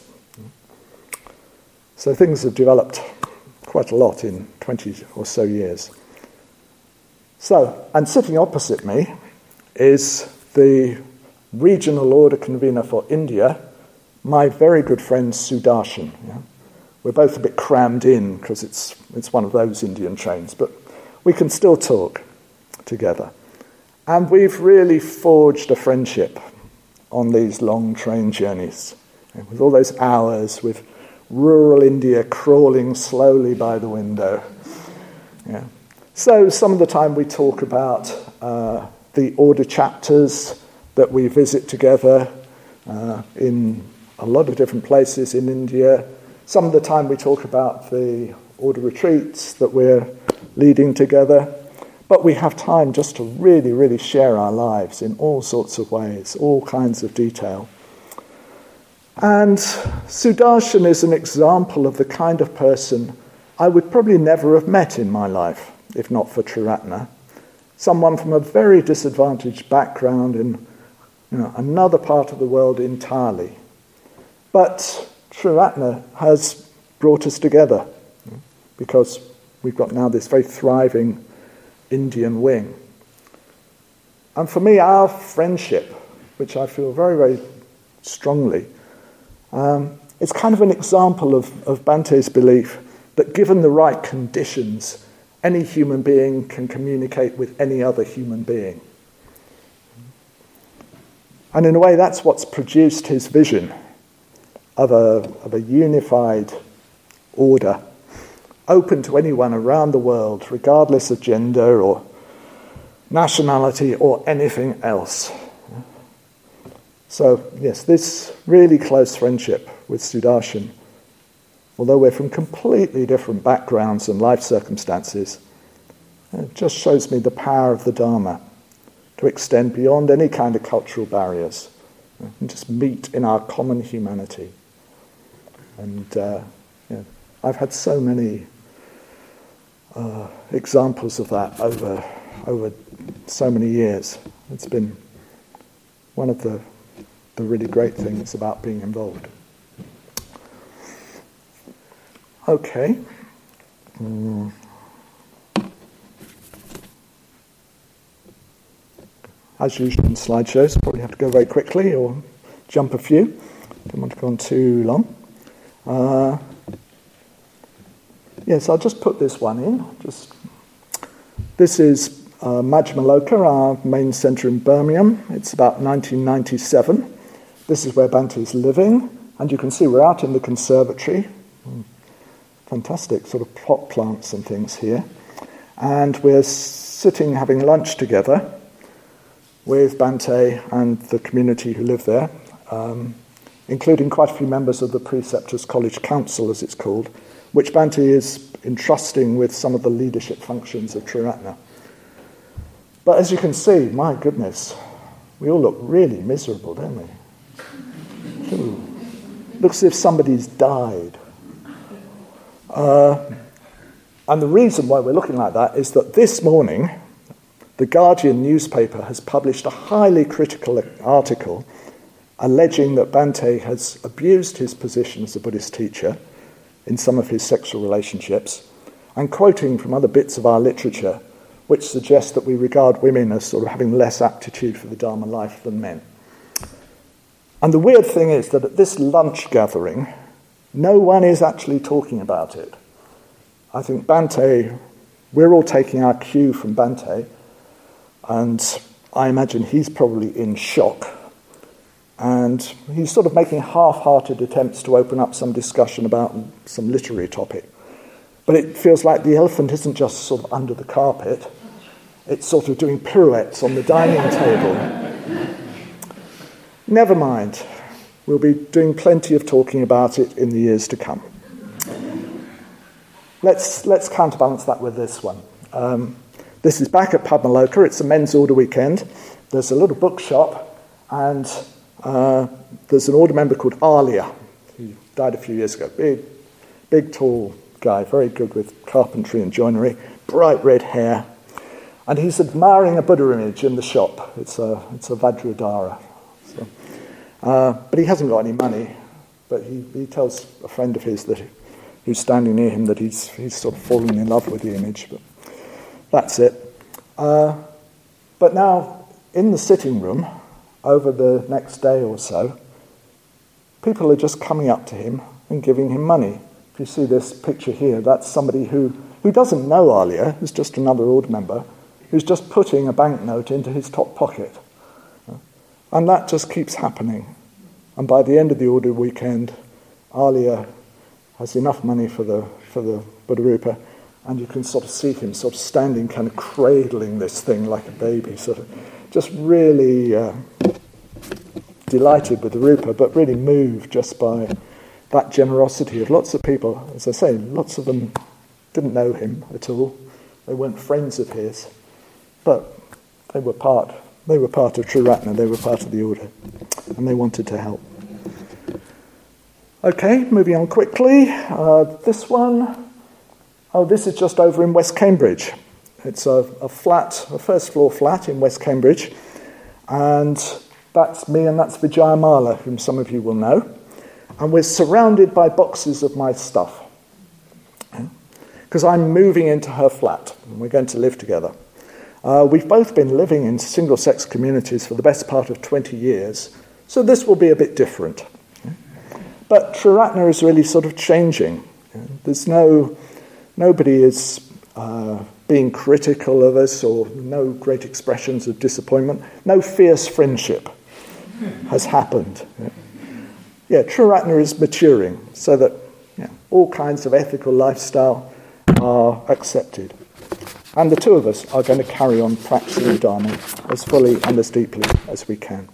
So things have developed quite a lot in twenty or so years. So, and sitting opposite me is the regional order convener for India, my very good friend Sudarshan. Yeah? We're both a bit crammed in because it's it's one of those Indian trains, but we can still talk together. And we've really forged a friendship on these long train journeys, yeah, with all those hours, with rural India crawling slowly by the window. Yeah. So some of the time we talk about uh, the order chapters that we visit together uh, in a lot of different places in India. Some of the time we talk about the order retreats that we're leading together. But we have time just to really, really share our lives in all sorts of ways, all kinds of detail. And Sudarshan is an example of the kind of person I would probably never have met in my life, if not for Triratna. Someone from a very disadvantaged background in you know, another part of the world entirely. But Triratna has brought us together because we've got now this very thriving Indian wing. And for me, our friendship, which I feel very, very strongly, um, is kind of an example of, of Bante's belief that given the right conditions, any human being can communicate with any other human being. And in a way, that's what's produced his vision of a, of a unified order, open to anyone around the world, regardless of gender or nationality or anything else. So, yes, this really close friendship with Sudarshan, although we're from completely different backgrounds and life circumstances, it just shows me the power of the Dharma to extend beyond any kind of cultural barriers and just meet in our common humanity. And uh, yeah, I've had so many uh, examples of that over over so many years. It's been one of the the really great things about being involved. Okay. Mm. As usual in slideshows, probably have to go very quickly or jump a few. Don't want to go on too long. Uh, yes, I'll just put this one in. Just this is uh, Majjhima our main centre in Birmingham. It's about nineteen ninety-seven. This is where Bante is living, and you can see we're out in the conservatory. Fantastic sort of pot plants and things here. And we're sitting having lunch together with Bante and the community who live there, um, including quite a few members of the Preceptors College Council, as it's called, which Bante is entrusting with some of the leadership functions of Triratna. But as you can see, my goodness, we all look really miserable, don't we? Ooh. Looks as if somebody's died. Uh, and the reason why we're looking like that is that this morning, the Guardian newspaper has published a highly critical article alleging that Bante has abused his position as a Buddhist teacher in some of his sexual relationships, and quoting from other bits of our literature which suggest that we regard women as sort of having less aptitude for the Dharma life than men. And the weird thing is that at this lunch gathering, no one is actually talking about it. I think Bhante, we're all taking our cue from Bhante, and I imagine he's probably in shock. And he's sort of making half-hearted attempts to open up some discussion about some literary topic. But it feels like the elephant isn't just sort of under the carpet, it's sort of doing pirouettes on the dining table. Never mind. We'll be doing plenty of talking about it in the years to come. Let's let's counterbalance that with this one. Um, this is back at Padmaloka. It's a men's order weekend. There's a little bookshop, and uh, there's an order member called Alia, who died a few years ago. Big, big, tall guy, very good with carpentry and joinery, bright red hair. And he's admiring a Buddha image in the shop. It's a it's a Vajradhara. So, uh, but he hasn't got any money. But he, he tells a friend of his that who's standing near him that he's he's sort of fallen in love with the image. But that's it. Uh, but now in the sitting room, over the next day or so, people are just coming up to him and giving him money. If you see this picture here, that's somebody who, who doesn't know Alia, who's just another order member, who's just putting a banknote into his top pocket. And that just keeps happening. And by the end of the order weekend, Alia has enough money for the for the Buddha Rupa, and you can sort of see him sort of standing, kind of cradling this thing like a baby, sort of just really uh, delighted with the Rupa, but really moved just by that generosity of lots of people. As I say, lots of them didn't know him at all. They weren't friends of his, but they were part. They were part of Triratna. They were part of the order, and they wanted to help. Okay, moving on quickly. Uh, this one, oh, this is just over in West Cambridge. It's a, a flat, a first floor flat in West Cambridge, and that's me and that's Vijayamala, whom some of you will know. And we're surrounded by boxes of my stuff, because I'm moving into her flat, and we're going to live together. Uh, we've both been living in single-sex communities for the best part of twenty years, so this will be a bit different. But Triratna is really sort of changing. There's no, nobody is uh, being critical of us, or no great expressions of disappointment. No fierce friendship has happened. Yeah, Triratna is maturing so that yeah, all kinds of ethical lifestyle are accepted. And the two of us are going to carry on practicing the Dharma as fully and as deeply as we can.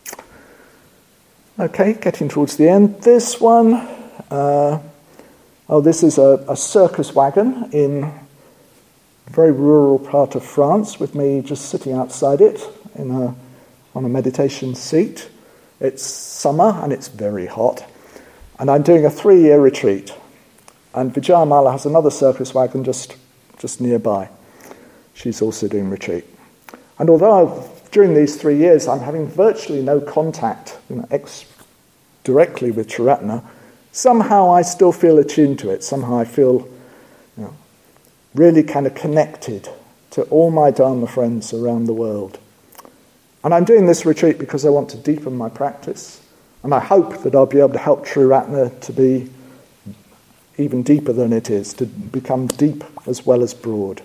Okay, getting towards the end. This one, uh, oh, this is a, a circus wagon in a very rural part of France, with me just sitting outside it in a, on a meditation seat. It's summer and it's very hot, and I'm doing a three-year retreat. And Vijayamala has another circus wagon just, just nearby. She's also doing retreat. And although I've, during these three years I'm having virtually no contact you know, ex- directly with Triratna, somehow I still feel attuned to it. Somehow I feel you know, really kind of connected to all my Dharma friends around the world. And I'm doing this retreat because I want to deepen my practice, and I hope that I'll be able to help Triratna to be even deeper than it is, to become deep as well as broad.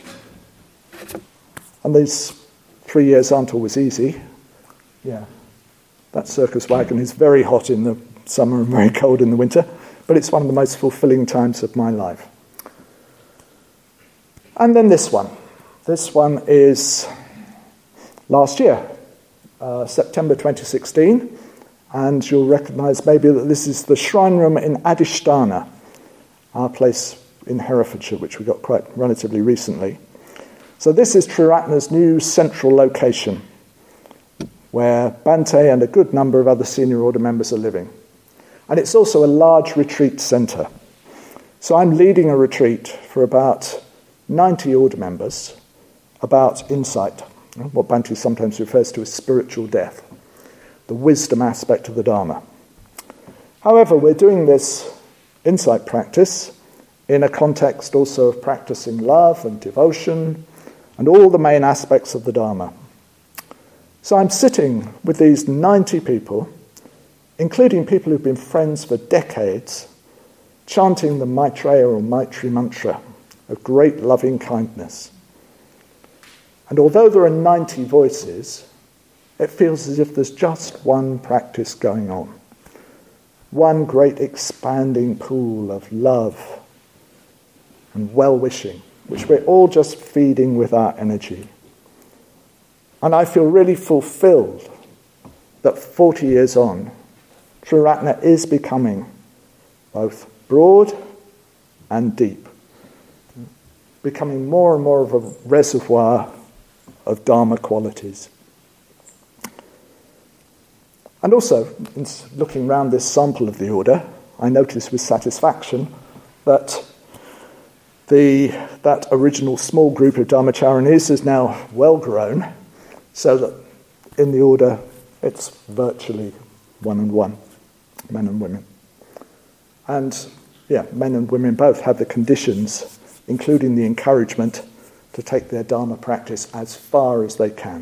And these three years aren't always easy. Yeah, that circus wagon is very hot in the summer and very cold in the winter, but it's one of the most fulfilling times of my life. And then this one. This one is last year, uh, September twenty sixteen, and you'll recognise maybe that this is the shrine room in Adhisthana, our place in Herefordshire, which we got quite relatively recently. So this is Triratna's new central location, where Bhante and a good number of other senior order members are living. And it's also a large retreat centre. So I'm leading a retreat for about ninety order members about insight, what Bhante sometimes refers to as spiritual death, the wisdom aspect of the Dharma. However, we're doing this insight practice in a context also of practicing love and devotion and all the main aspects of the Dharma. So I'm sitting with these ninety people including people who've been friends for decades, chanting the Maitreya or Maitri mantra of great loving kindness. And although there are ninety voices, it feels as if there's just one practice going on. One great expanding pool of love and well-wishing, which we're all just feeding with our energy. And I feel really fulfilled that forty years on, Triratna is becoming both broad and deep, becoming more and more of a reservoir of Dharma qualities. And also, in looking around this sample of the order, I noticed with satisfaction that the that original small group of Dharmacharanis is now well grown, so that in the order it's virtually one and one, men and women. And yeah, men and women both have the conditions, including the encouragement, to take their Dharma practice as far as they can.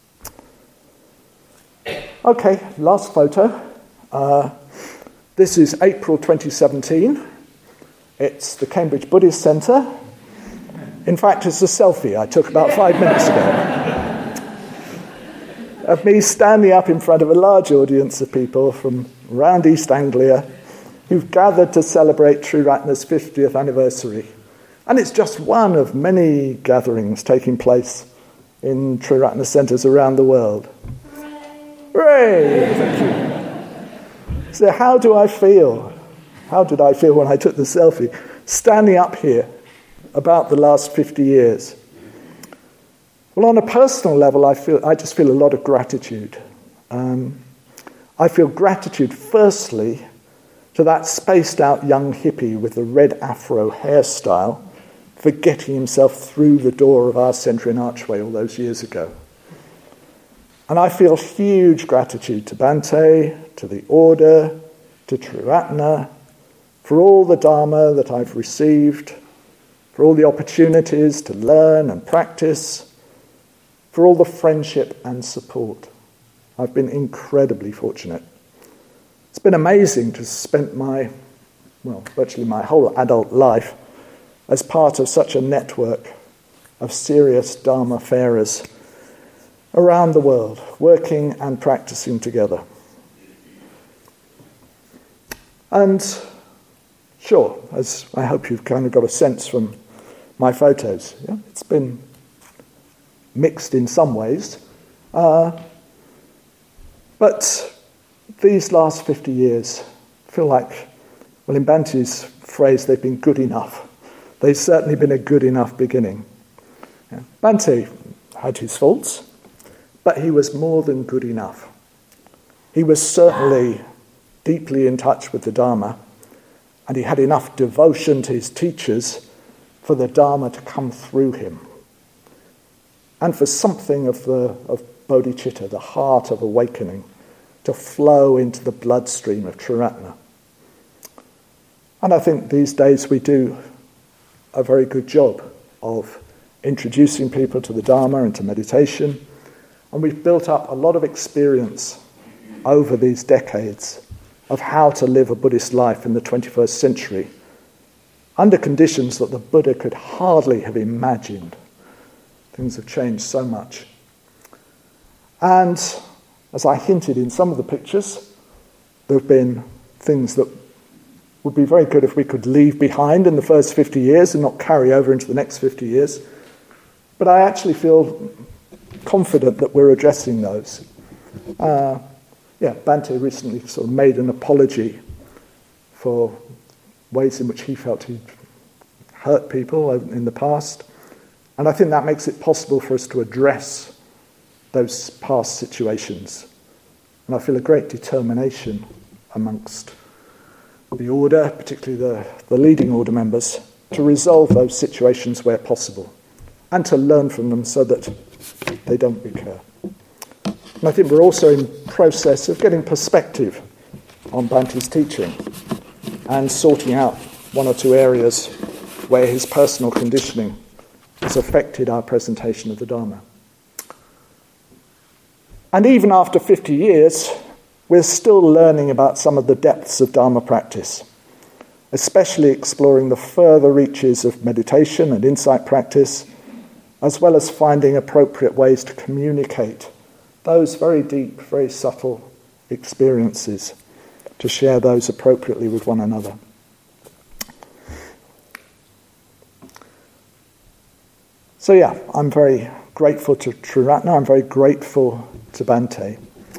Okay, last photo. Uh, this is April twenty seventeen. It's the Cambridge Buddhist Centre. In fact, it's a selfie I took about five minutes ago of me standing up in front of a large audience of people from around East Anglia who've gathered to celebrate Triratna's fiftieth anniversary. And it's just one of many gatherings taking place in Triratna centres around the world. Hooray! Thank you. So how do I feel? How did I feel when I took the selfie? Standing up here about the last fifty years. Well, on a personal level, I feel I just feel a lot of gratitude. Um, I feel gratitude, firstly, to that spaced-out young hippie with the red afro hairstyle for getting himself through the door of our centre in Archway all those years ago. And I feel huge gratitude to Bhante, to the Order, to Triratna, for all the Dharma that I've received, for all the opportunities to learn and practice, for all the friendship and support. I've been incredibly fortunate. It's been amazing to spend my, well, virtually my whole adult life as part of such a network of serious Dharma farers around the world, working and practicing together. And sure, as I hope you've kind of got a sense from my photos, yeah, it's been mixed in some ways. Uh, but these last fifty years feel like, well, in Bhante's phrase, they've been good enough. They've certainly been a good enough beginning. Yeah. Bhante had his faults, but he was more than good enough. He was certainly deeply in touch with the Dharma, and he had enough devotion to his teachers for the Dharma to come through him, and for something of the of bodhicitta, the heart of awakening, to flow into the bloodstream of Triratna. And I think these days we do a very good job of introducing people to the Dharma and to meditation, and we've built up a lot of experience over these decades of how to live a Buddhist life in the twenty-first century under conditions that the Buddha could hardly have imagined. Things have changed so much. And as I hinted in some of the pictures, there have been things that would be very good if we could leave behind in the first fifty years and not carry over into the next fifty years. But I actually feel confident that we're addressing those. Uh, yeah, Bhante recently sort of made an apology for ways in which he felt he'd hurt people in the past. And I think that makes it possible for us to address those past situations. And I feel a great determination amongst the Order, particularly the, the leading Order members, to resolve those situations where possible and to learn from them so that they don't recur. And I think we're also in process of getting perspective on Bhante's teaching and sorting out one or two areas where his personal conditioning has affected our presentation of the Dharma. And even after fifty years, we're still learning about some of the depths of Dharma practice, especially exploring the further reaches of meditation and insight practice, as well as finding appropriate ways to communicate those very deep, very subtle experiences, to share those appropriately with one another. So yeah, I'm very grateful to Triratna, I'm very grateful to Bhante.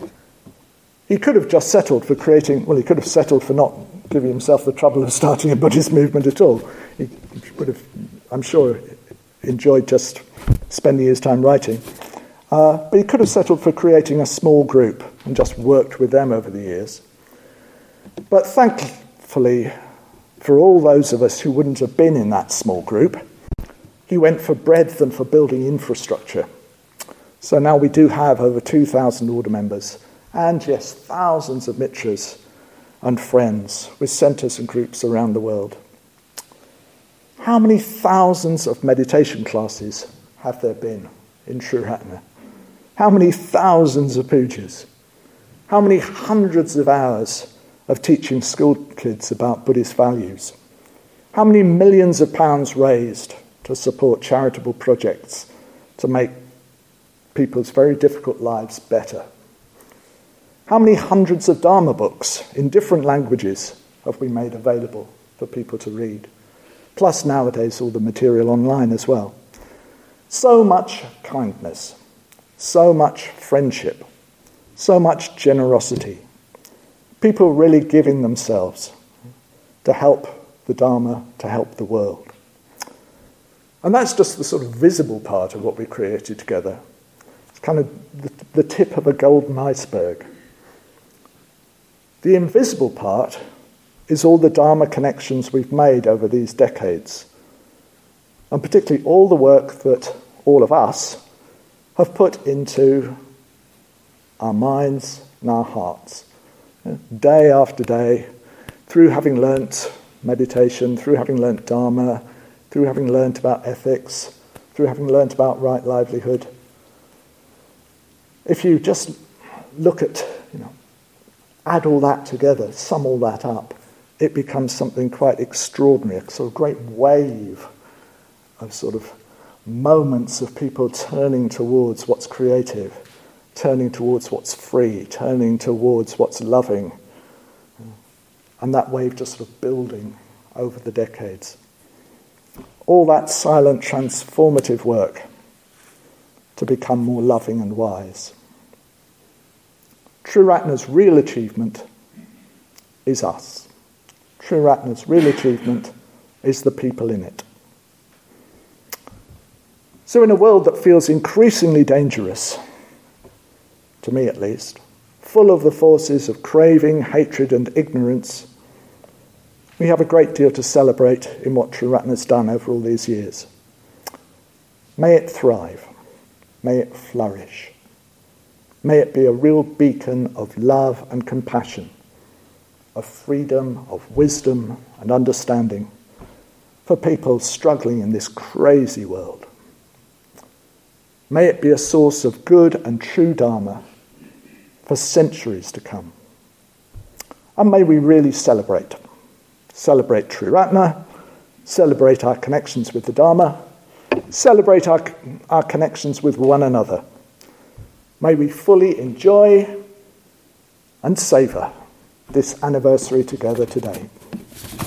He could have just settled for creating, well, he could have settled for not giving himself the trouble of starting a Buddhist movement at all. He would have, I'm sure, enjoyed just spending his time writing. Uh, but he could have settled for creating a small group and just worked with them over the years. But thankfully, for all those of us who wouldn't have been in that small group, he went for breadth and for building infrastructure. So now we do have over two thousand order members, and yes, thousands of mitras and friends with centres and groups around the world. How many thousands of meditation classes have there been in Triratna? How many thousands of pujas? How many hundreds of hours of teaching school kids about Buddhist values? How many millions of pounds raised to support charitable projects to make people's very difficult lives better? How many hundreds of Dharma books in different languages have we made available for people to read? Plus nowadays all the material online as well. So much kindness, so much friendship, so much generosity. People really giving themselves to help the Dharma, to help the world. And that's just the sort of visible part of what we created together. It's kind of the, the tip of a golden iceberg. The invisible part is all the Dharma connections we've made over these decades, and particularly all the work that all of us have put into our minds and our hearts, day after day, through having learnt meditation, through having learnt Dharma, through having learnt about ethics, through having learnt about right livelihood. If you just look at, you know, add all that together, sum all that up, it becomes something quite extraordinary, a sort of great wave of sort of moments of people turning towards what's creative, turning towards what's free, turning towards what's loving, and that wave just sort of building over the decades. All that silent, transformative work to become more loving and wise. Triratna's real achievement is us. Triratna's real achievement is the people in it. So in a world that feels increasingly dangerous, to me at least, full of the forces of craving, hatred and ignorance, we have a great deal to celebrate in what Triratna's done over all these years. May it thrive. May it flourish. May it be a real beacon of love and compassion, of freedom, of wisdom and understanding for people struggling in this crazy world. May it be a source of good and true Dharma for centuries to come. And may we really celebrate. Celebrate Triratna, celebrate our connections with the Dharma, celebrate our, our connections with one another. May we fully enjoy and savour this anniversary together today.